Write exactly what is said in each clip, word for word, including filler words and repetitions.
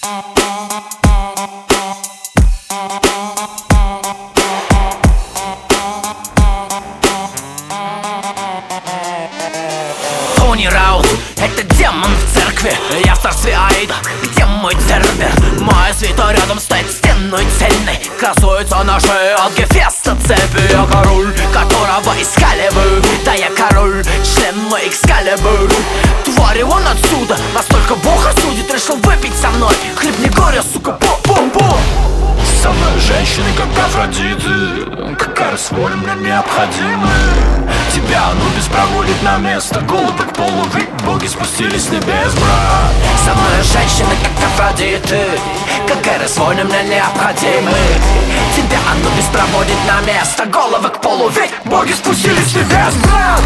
Тони Раут — это демон в церкви. Я в царстве Аида, где мой цербер? Моя свита рядом стоит стеной цельной. Красуется на шее от Гефеста цепи. Я король, которого искаливаю. Да, я король, член мой Экскалибур. Тварь, он отсюда, настолько Бог осудит. Решил выпить со мной, хлеб не горе, сука, бу-бу-бу. Со мной женщины, как Афродиты, какая воля мне необходима. Тебя Анубис проводит на место, головы к полу, ведь боги спустились с небес, брат. Со мной женщины, как Афродиты, какая воля мне необходимы. Тебя Анубис проводит на место, головы к полу, ведь боги спустились с небес, брат.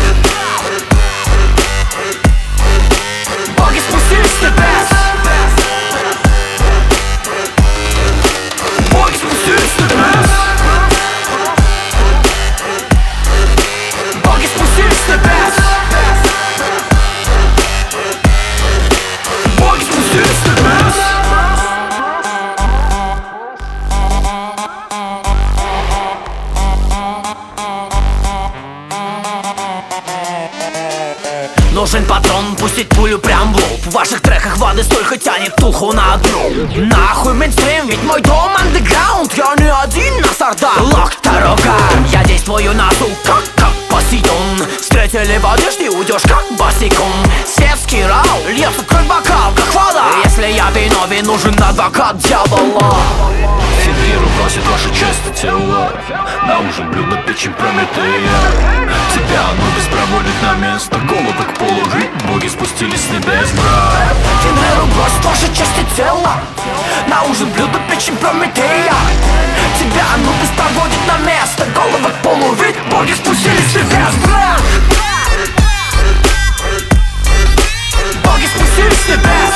Боги спустились с небес. Боги спустились с небес. Боги спустились с небес. Боги спустились с небес. Нужен патрон, пустить пулю прям в лоб. В ваших треках воды столько тянет туху на дно. Нахуй мейнстрим, ведь мой дом андеграунд. Я не один на сорда, локторога. Я действую на звук, как, как Посейдон. Встретили в одежде, уйдешь как босиком. Светский рау, льется кровь бокал, как вода. Если я виновен, нужен адвокат дьявола. Фенриру просит ваши части тела на ужин блюдо печень Прометея. Тебя Анубис проводит на место, головы к полу, ведь боги спустились с небес, брат. Фенриру бросит ваши части тела на ужин блюдо печень Прометея. Тебя Анубис проводит на место, головы к полу, ведь боги спустились с небес, брат. Боги спустились с небес.